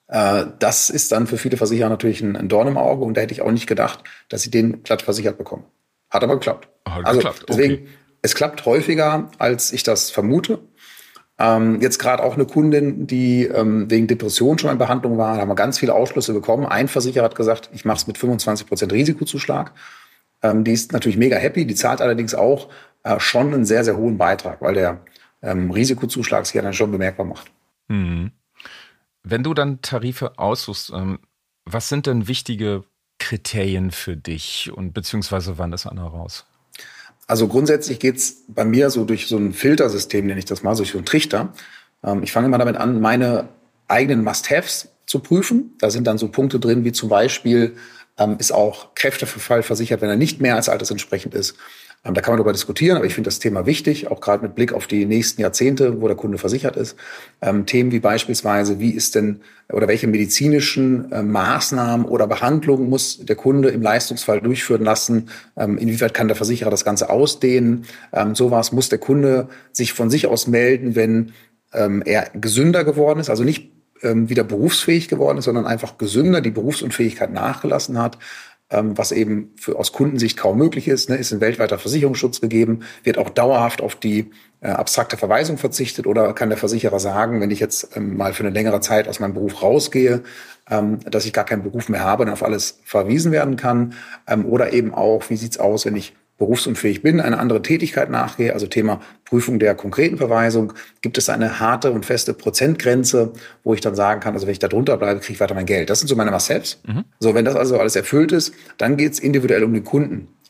Das ist dann für viele Versicherer natürlich ein Dorn im Auge und da hätte ich auch nicht gedacht, dass sie den glatt versichert bekommen. Hat aber geklappt. Hat also geklappt. Deswegen, okay. Es klappt häufiger, als ich das vermute. Ähm, jetzt gerade auch eine Kundin, die ähm, wegen Depression schon in Behandlung war, da haben wir ganz viele Ausschlüsse bekommen. Ein Versicherer hat gesagt, ich mache es mit fünfundzwanzig Prozent Risikozuschlag. Ähm, die ist natürlich mega happy, die zahlt allerdings auch äh, schon einen sehr, sehr hohen Beitrag, weil der ähm, Risikozuschlag sich ja dann schon bemerkbar macht. Mhm. Wenn du dann Tarife aussuchst, ähm, was sind denn wichtige Kriterien für dich und beziehungsweise wann ist einer raus? Also grundsätzlich geht's bei mir so durch so ein Filtersystem, nenne ich das mal, durch so einen Trichter. Ähm, ich fange immer damit an, meine eigenen Must-Haves zu prüfen. Da sind dann so Punkte drin, wie zum Beispiel, ähm, ist auch Kräfteverfall versichert, wenn er nicht mehr als altersentsprechend ist. Ähm, da kann man darüber diskutieren, aber ich finde das Thema wichtig, auch gerade mit Blick auf die nächsten Jahrzehnte, wo der Kunde versichert ist. Ähm, Themen wie beispielsweise, wie ist denn oder welche medizinischen äh, Maßnahmen oder Behandlungen muss der Kunde im Leistungsfall durchführen lassen? Ähm, inwieweit kann der Versicherer das Ganze ausdehnen? Ähm, sowas muss der Kunde sich von sich aus melden, wenn ähm, er gesünder geworden ist, also nicht ähm, wieder berufsfähig geworden ist, sondern einfach gesünder, die Berufsunfähigkeit nachgelassen hat. Was eben für, aus Kundensicht kaum möglich ist, ne, ist ein weltweiter Versicherungsschutz gegeben, wird auch dauerhaft auf die äh, abstrakte Verweisung verzichtet oder kann der Versicherer sagen, wenn ich jetzt ähm, mal für eine längere Zeit aus meinem Beruf rausgehe, ähm, dass ich gar keinen Beruf mehr habe, dann auf alles verwiesen werden kann. Ähm, oder eben auch, wie sieht's aus, wenn ich berufsunfähig bin, eine andere Tätigkeit nachgehe, also Thema Prüfung der konkreten Verweisung, gibt es eine harte und feste Prozentgrenze, wo ich dann sagen kann, also wenn ich da drunter bleibe, kriege ich weiter mein Geld. Das sind so meine Must-Haves. Mhm. So, wenn das also alles erfüllt ist, dann geht's individuell um den Kunden.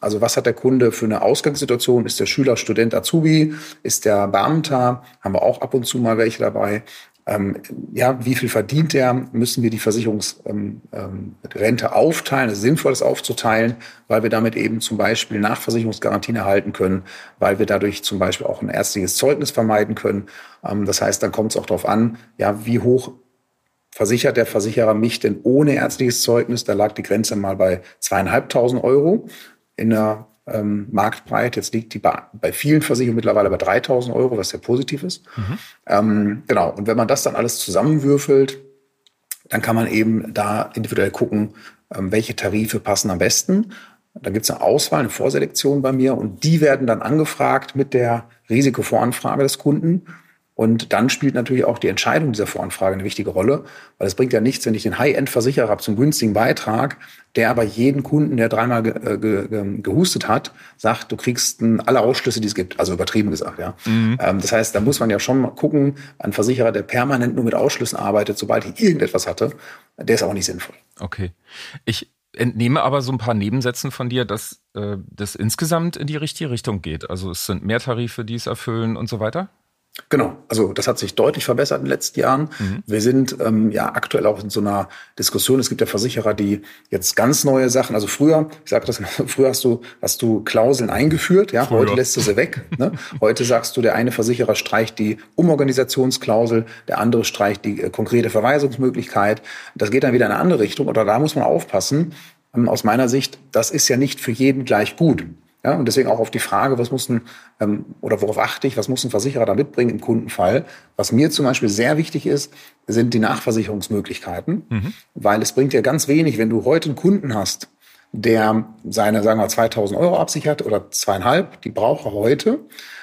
Also was hat der Kunde für eine Ausgangssituation? Ist der Schüler, Student, Azubi? Ist der Beamter? Haben wir auch ab und zu mal welche dabei. Ähm, ja, wie viel verdient der? Müssen wir die Versicherungsrente ähm, ähm, aufteilen? Es ist sinnvoll, das aufzuteilen, weil wir damit eben zum Beispiel Nachversicherungsgarantien erhalten können, weil wir dadurch zum Beispiel auch ein ärztliches Zeugnis vermeiden können. Ähm, das heißt, dann kommt es auch darauf an, ja, wie hoch versichert der Versicherer mich denn ohne ärztliches Zeugnis? Da lag die Grenze mal bei zweieinhalbtausend Euro in der ähm, Marktbreite. Jetzt liegt die bei, bei vielen Versicherungen mittlerweile bei dreitausend Euro, was sehr positiv ist. Mhm. Ähm, genau. Und wenn man das dann alles zusammenwürfelt, dann kann man eben da individuell gucken, ähm, welche Tarife passen am besten. Da gibt es eine Auswahl, eine Vorselektion bei mir und die werden dann angefragt mit der Risikovoranfrage des Kunden. Und dann spielt natürlich auch die Entscheidung dieser Voranfrage eine wichtige Rolle, weil es bringt ja nichts, wenn ich den High-End-Versicherer habe zum günstigen Beitrag, der aber jeden Kunden, der dreimal ge- ge- ge- gehustet hat, sagt, du kriegst alle Ausschlüsse, die es gibt. Also übertrieben gesagt, ja. Mhm. Ähm, das heißt, da muss man ja schon mal gucken, ein Versicherer, der permanent nur mit Ausschlüssen arbeitet, sobald ich irgendetwas hatte, der ist auch nicht sinnvoll. Okay. Ich entnehme aber so ein paar Nebensätzen von dir, dass äh, das insgesamt in die richtige Richtung geht. Also es sind mehr Tarife, die es erfüllen und so weiter? Genau, also das hat sich deutlich verbessert in den letzten Jahren. Mhm. Wir sind ähm, ja aktuell auch in so einer Diskussion. Es gibt ja Versicherer, die jetzt ganz neue Sachen, also früher, ich sage das mal, früher hast du hast du Klauseln eingeführt, ja, früher. Heute lässt du sie weg. Ne? Heute sagst du, der eine Versicherer streicht die Umorganisationsklausel, der andere streicht die äh, konkrete Verweisungsmöglichkeit. Das geht dann wieder in eine andere Richtung. Oder da muss man aufpassen. Ähm, aus meiner Sicht, das ist ja nicht für jeden gleich gut. Ja, und deswegen auch auf die Frage, was muss ein, ähm, oder worauf achte ich, was muss ein Versicherer da mitbringen im Kundenfall? Was mir zum Beispiel sehr wichtig ist, sind die Nachversicherungsmöglichkeiten, mhm. weil es bringt ja ganz wenig, wenn du heute einen Kunden hast, der seine, sagen wir, zweitausend Euro absichert oder zweieinhalb, die braucht er heute.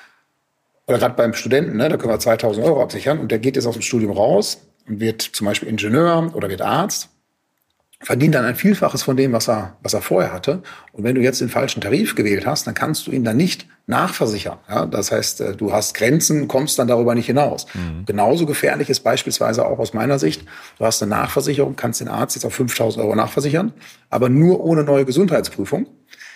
Oder gerade beim Studenten, ne, da können wir zweitausend Euro absichern und der geht jetzt aus dem Studium raus und wird zum Beispiel Ingenieur oder wird Arzt. Verdient dann ein Vielfaches von dem, was er, was er vorher hatte. Und wenn du jetzt den falschen Tarif gewählt hast, dann kannst du ihn dann nicht nachversichern. Ja, das heißt, du hast Grenzen, kommst dann darüber nicht hinaus. Mhm. Genauso gefährlich ist beispielsweise auch aus meiner Sicht, du hast eine Nachversicherung, kannst den Arzt jetzt auf fünftausend Euro nachversichern, aber nur ohne neue Gesundheitsprüfung.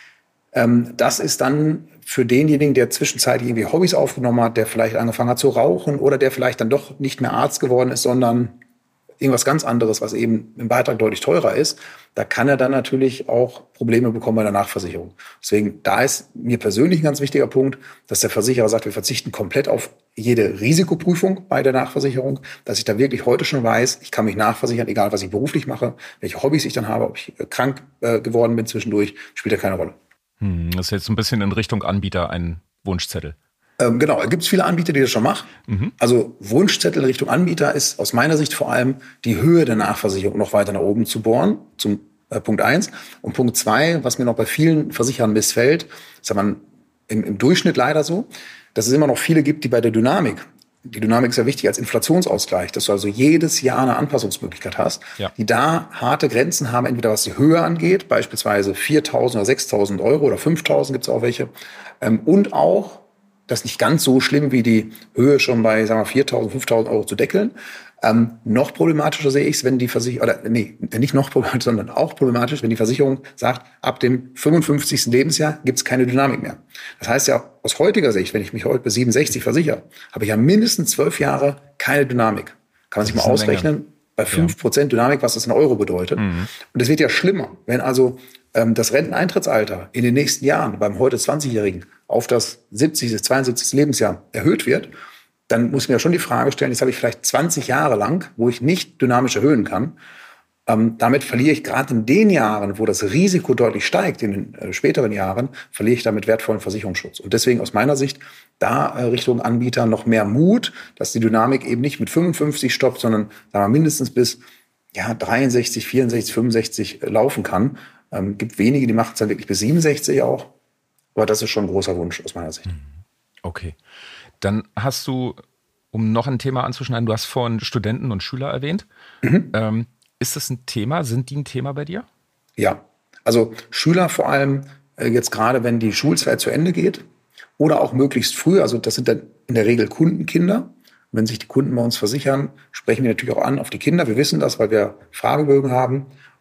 Ähm, das ist dann für denjenigen, der zwischenzeitlich irgendwie Hobbys aufgenommen hat, der vielleicht angefangen hat zu rauchen oder der vielleicht dann doch nicht mehr Arzt geworden ist, sondern irgendwas ganz anderes, was eben im Beitrag deutlich teurer ist, da kann er dann natürlich auch Probleme bekommen bei der Nachversicherung. Deswegen, da ist mir persönlich ein ganz wichtiger Punkt, dass der Versicherer sagt, wir verzichten komplett auf jede Risikoprüfung bei der Nachversicherung, dass ich da wirklich heute schon weiß, ich kann mich nachversichern, egal was ich beruflich mache, welche Hobbys ich dann habe, ob ich krank äh, geworden bin zwischendurch, spielt ja keine Rolle. Hm, das ist jetzt ein bisschen in Richtung Anbieter ein Wunschzettel. Ähm, genau, es gibt viele Anbieter, die das schon machen. Mhm. Also Wunschzettel Richtung Anbieter ist aus meiner Sicht vor allem die Höhe der Nachversicherung noch weiter nach oben zu bohren, zum äh, Punkt eins. Und Punkt zwei, was mir noch bei vielen Versicherern missfällt, ist aber im, im Durchschnitt leider so, dass es immer noch viele gibt, die bei der Dynamik, die Dynamik ist ja wichtig als Inflationsausgleich, dass du also jedes Jahr eine Anpassungsmöglichkeit hast, ja. die da harte Grenzen haben, entweder was die Höhe angeht, beispielsweise viertausend oder sechstausend Euro oder fünftausend gibt es auch welche, ähm, und auch das ist nicht ganz so schlimm wie die Höhe schon bei, sagen wir, viertausend, fünftausend Euro zu deckeln. Ähm, noch problematischer sehe ich es, wenn die Versicherung, oder nee, nicht noch problematisch, sondern auch problematisch, wenn die Versicherung sagt, ab dem fünfundfünfzigsten Lebensjahr gibt es keine Dynamik mehr. Das heißt ja, aus heutiger Sicht, wenn ich mich heute bis siebenundsechzig versichere, habe ich ja mindestens zwölf Jahre keine Dynamik. Kann man sich mal ausrechnen, Menge. Bei fünf Prozent Dynamik, was das in Euro bedeutet. Mhm. Und es wird ja schlimmer, wenn also ähm, das Renteneintrittsalter in den nächsten Jahren beim heute zwanzigjährigen auf das siebzigste, zweiundsiebzigste Lebensjahr erhöht wird, dann muss ich mir schon die Frage stellen, jetzt habe ich vielleicht zwanzig Jahre lang, wo ich nicht dynamisch erhöhen kann. Ähm, damit verliere ich gerade in den Jahren, wo das Risiko deutlich steigt, in den äh, späteren Jahren, verliere ich damit wertvollen Versicherungsschutz. Und deswegen aus meiner Sicht da äh, Richtung Anbieter noch mehr Mut, dass die Dynamik eben nicht mit fünfundfünfzig stoppt, sondern sagen wir, mindestens bis ja, dreiundsechzig, vierundsechzig, fünfundsechzig äh, laufen kann. Ähm, gibt wenige, die machen es dann wirklich bis siebenundsechzig auch. Aber das ist schon ein großer Wunsch aus meiner Sicht. Okay. Dann hast du, um noch ein Thema anzuschneiden, du hast vorhin Studenten und Schüler erwähnt. Mhm. Ähm, ist das ein Thema? Sind die ein Thema bei dir? Ja, also Schüler vor allem äh, jetzt gerade, wenn die Schulzeit zu Ende geht oder auch möglichst früh. Also das sind dann in der Regel Kundenkinder. Und wenn sich die Kunden bei uns versichern, sprechen wir natürlich auch an auf die Kinder. Wir wissen das, weil wir Fragebögen haben.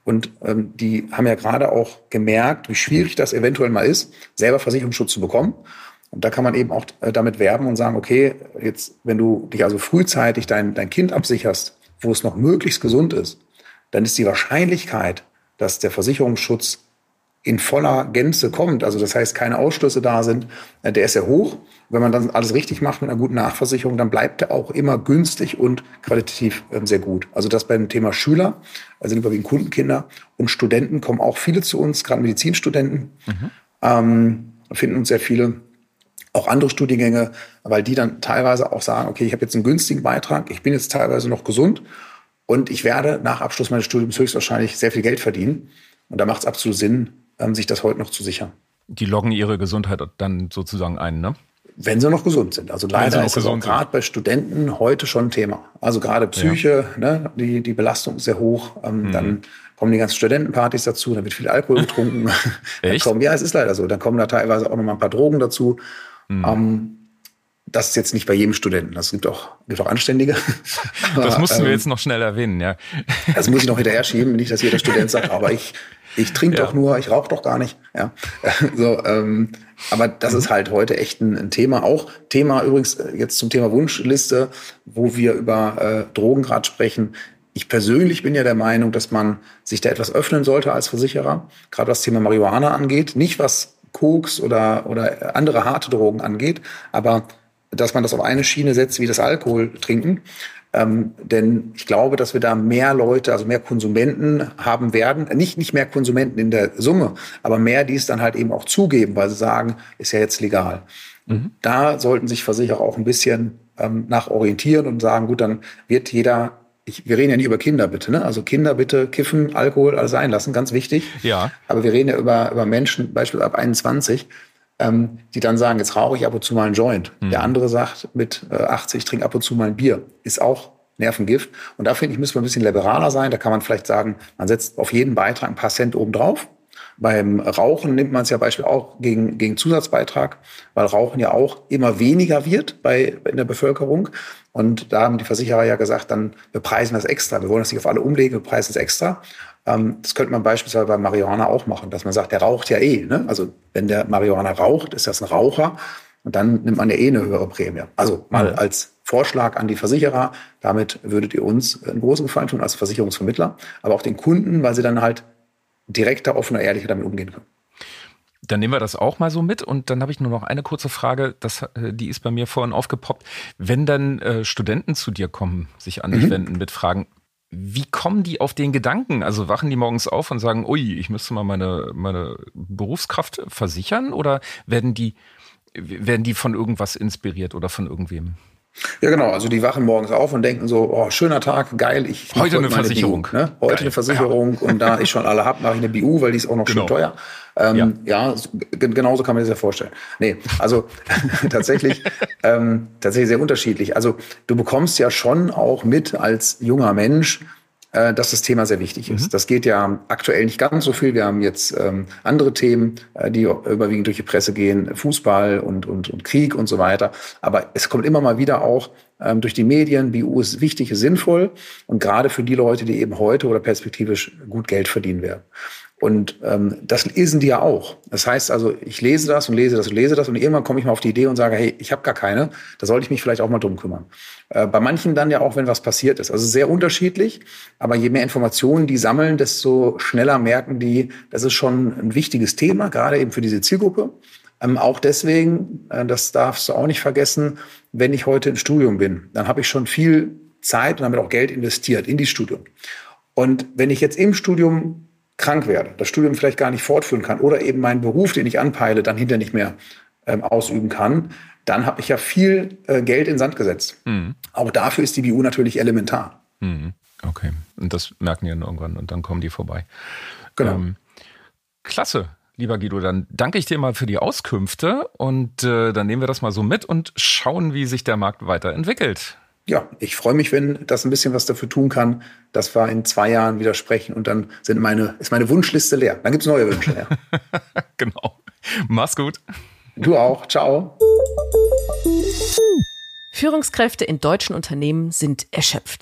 Und ähm, die haben ja gerade auch gemerkt, wie schwierig das eventuell mal ist, selber Versicherungsschutz zu bekommen. Und da kann man eben auch äh, damit werben und sagen, okay, jetzt, wenn du dich also frühzeitig dein, dein Kind absicherst, wo es noch möglichst gesund ist, dann ist die Wahrscheinlichkeit, dass der Versicherungsschutz in voller Gänze kommt, also das heißt, keine Ausschlüsse da sind, äh, der ist sehr hoch. Wenn man dann alles richtig macht mit einer guten Nachversicherung, dann bleibt er auch immer günstig und qualitativ äh, sehr gut. Also das beim Thema Schüler, also überwiegend Kundenkinder und Studenten kommen auch viele zu uns, gerade Medizinstudenten, mhm. ähm, finden uns sehr viele, auch andere Studiengänge, weil die dann teilweise auch sagen, okay, ich habe jetzt einen günstigen Beitrag, ich bin jetzt teilweise noch gesund und ich werde nach Abschluss meines Studiums höchstwahrscheinlich sehr viel Geld verdienen. Und da macht es absolut Sinn, sich das heute noch zu sichern. Die loggen ihre Gesundheit dann sozusagen ein, ne? Wenn sie noch gesund sind. Also leider ist es auch gerade bei Studenten heute schon ein Thema. Also gerade Psyche, ja. ne, die, die Belastung ist sehr hoch. Ähm, mhm. Dann kommen die ganzen Studentenpartys dazu, dann wird viel Alkohol getrunken. Echt? Kommen, ja, es ist leider so. Dann kommen da teilweise auch noch mal ein paar Drogen dazu. Mhm. Ähm, das ist jetzt nicht bei jedem Studenten. Das gibt auch, gibt auch Anständige. Aber, das mussten ähm, wir jetzt noch schnell erwähnen, ja. Das muss ich noch hinterher schieben, nicht, dass jeder Student sagt, aber ich Ich trinke ja. doch nur, ich rauche doch gar nicht. Ja, so. Ähm, aber das mhm. ist halt heute echt ein, ein Thema. Auch Thema übrigens jetzt zum Thema Wunschliste, wo wir über äh, Drogen gerade sprechen. Ich persönlich bin ja der Meinung, dass man sich da etwas öffnen sollte als Versicherer, gerade was das Thema Marihuana angeht. Nicht was Koks oder oder andere harte Drogen angeht, aber dass man das auf eine Schiene setzt wie das Alkohol trinken. Ähm, denn ich glaube, dass wir da mehr Leute, also mehr Konsumenten haben werden. Nicht, nicht mehr Konsumenten in der Summe, aber mehr, die es dann halt eben auch zugeben, weil sie sagen, ist ja jetzt legal. Mhm. Da sollten sich Versicherer auch ein bisschen ähm, nach orientieren und sagen, gut, dann wird jeder, ich, wir reden ja nicht über Kinder bitte, ne? Also Kinder bitte kiffen, Alkohol, alles einlassen, ganz wichtig. Ja. Aber wir reden ja über, über Menschen, beispielsweise ab einundzwanzig, ähm, die dann sagen, jetzt rauche ich ab und zu mal einen Joint. Mhm. Der andere sagt mit äh, achtzig, ich trinke ab und zu mal ein Bier. Ist auch Nervengift. Und da finde ich, müssen wir ein bisschen liberaler sein. Da kann man vielleicht sagen, man setzt auf jeden Beitrag ein paar Cent oben drauf. Beim Rauchen nimmt man es ja beispielsweise auch gegen, gegen Zusatzbeitrag, weil Rauchen ja auch immer weniger wird bei, in der Bevölkerung. Und da haben die Versicherer ja gesagt, dann bepreisen wir es extra. Wir wollen das nicht auf alle umlegen, wir preisen es extra. Ähm, das könnte man beispielsweise bei Marihuana auch machen, dass man sagt, der raucht ja eh. Ne? Also wenn der Marihuana raucht, ist das ein Raucher. Und dann nimmt man ja eh eine höhere Prämie. Also mal als Vorschlag an die Versicherer, damit würdet ihr uns einen großen Gefallen tun als Versicherungsvermittler, aber auch den Kunden, weil sie dann halt direkter, offener, ehrlicher damit umgehen können. Dann nehmen wir das auch mal so mit und dann habe ich nur noch eine kurze Frage, das, die ist bei mir vorhin aufgepoppt. Wenn dann äh, Studenten zu dir kommen, sich an dich mhm. wenden mit Fragen, wie kommen die auf den Gedanken? Also wachen die morgens auf und sagen, ui, ich müsste mal meine, meine Berufskraft versichern oder werden die, werden die von irgendwas inspiriert oder von irgendwem? Ja, genau. Also die wachen morgens auf und denken so, oh, schöner Tag, geil. Ich heute eine Versicherung. B U, ne? Heute geil. Eine Versicherung. Ja. Und da ich schon alle habe, mache ich eine B U, weil die ist auch noch genau. schön teuer. Ähm, ja, ja so, genauso kann man sich das ja vorstellen. Nee, also tatsächlich, ähm, tatsächlich sehr unterschiedlich. Also du bekommst ja schon auch mit als junger Mensch, äh, dass das Thema sehr wichtig ist. Mhm. Das geht ja aktuell nicht ganz so viel. Wir haben jetzt ähm, andere Themen, äh, die überwiegend durch die Presse gehen, Fußball und, und, und Krieg und so weiter. Aber es kommt immer mal wieder auch ähm, durch die Medien, B U ist wichtig, ist sinnvoll. Und gerade für die Leute, die eben heute oder perspektivisch gut Geld verdienen werden. Und ähm, das lesen die ja auch. Das heißt also, ich lese das und lese das und lese das und irgendwann komme ich mal auf die Idee und sage, hey, ich habe gar keine, da sollte ich mich vielleicht auch mal drum kümmern. Äh, bei manchen dann ja auch, wenn was passiert ist. Also sehr unterschiedlich, aber je mehr Informationen die sammeln, desto schneller merken die, das ist schon ein wichtiges Thema, gerade eben für diese Zielgruppe. Ähm, auch deswegen, äh, das darfst du auch nicht vergessen, wenn ich heute im Studium bin, dann habe ich schon viel Zeit und damit auch Geld investiert in die Studium. Und wenn ich jetzt im Studium krank werde, das Studium vielleicht gar nicht fortführen kann oder eben meinen Beruf, den ich anpeile, dann hinterher nicht mehr ähm, ausüben kann, dann habe ich ja viel äh, Geld in den Sand gesetzt. Mhm. Auch dafür ist die B U natürlich elementar. Mhm. Okay, und das merken die dann irgendwann und dann kommen die vorbei. Genau. Ähm, klasse, lieber Guido, dann danke ich dir mal für die Auskünfte und äh, dann nehmen wir das mal so mit und schauen, wie sich der Markt weiterentwickelt. Ja, ich freue mich, wenn das ein bisschen was dafür tun kann, dass wir in zwei Jahren wieder sprechen und dann sind meine, ist meine Wunschliste leer. Dann gibt's neue Wünsche. Ja. Genau. Mach's gut. Du auch. Ciao. Führungskräfte in deutschen Unternehmen sind erschöpft.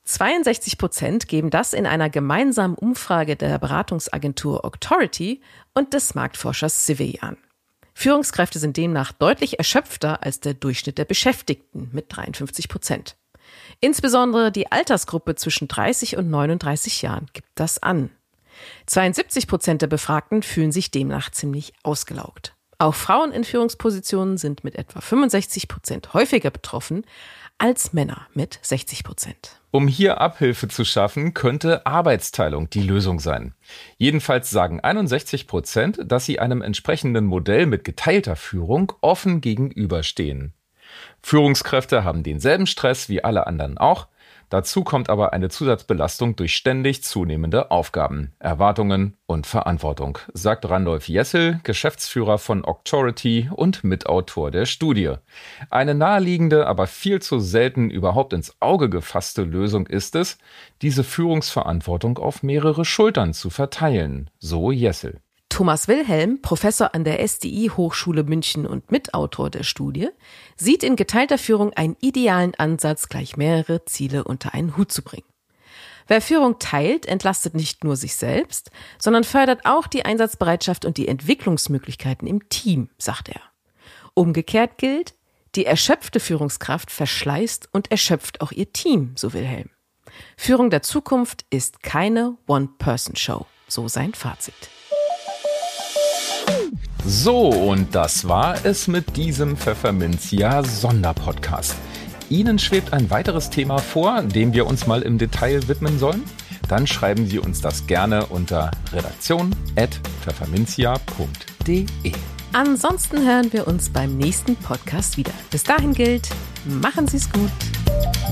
zweiundsechzig Prozent geben das in einer gemeinsamen Umfrage der Beratungsagentur Octority und des Marktforschers Civey an. Führungskräfte sind demnach deutlich erschöpfter als der Durchschnitt der Beschäftigten mit dreiundfünfzig Prozent. Insbesondere die Altersgruppe zwischen dreißig und neununddreißig Jahren gibt das an. zweiundsiebzig Prozent der Befragten fühlen sich demnach ziemlich ausgelaugt. Auch Frauen in Führungspositionen sind mit etwa fünfundsechzig Prozent häufiger betroffen als Männer mit sechzig Prozent. Um hier Abhilfe zu schaffen, könnte Arbeitsteilung die Lösung sein. Jedenfalls sagen einundsechzig Prozent, dass sie einem entsprechenden Modell mit geteilter Führung offen gegenüberstehen. Führungskräfte haben denselben Stress wie alle anderen auch. Dazu kommt aber eine Zusatzbelastung durch ständig zunehmende Aufgaben, Erwartungen und Verantwortung, sagt Randolph Jessel, Geschäftsführer von Octority und Mitautor der Studie. Eine naheliegende, aber viel zu selten überhaupt ins Auge gefasste Lösung ist es, diese Führungsverantwortung auf mehrere Schultern zu verteilen, so Jessel. Thomas Wilhelm, Professor an der S D I-Hochschule München und Mitautor der Studie, sieht in geteilter Führung einen idealen Ansatz, gleich mehrere Ziele unter einen Hut zu bringen. Wer Führung teilt, entlastet nicht nur sich selbst, sondern fördert auch die Einsatzbereitschaft und die Entwicklungsmöglichkeiten im Team, sagt er. Umgekehrt gilt, die erschöpfte Führungskraft verschleißt und erschöpft auch ihr Team, so Wilhelm. Führung der Zukunft ist keine One-Person-Show, so sein Fazit. So, und das war es mit diesem Pfefferminzia-Sonderpodcast. Ihnen schwebt ein weiteres Thema vor, dem wir uns mal im Detail widmen sollen? Dann schreiben Sie uns das gerne unter redaktion at pfefferminzia punkt de. Ansonsten hören wir uns beim nächsten Podcast wieder. Bis dahin gilt, machen Sie es gut.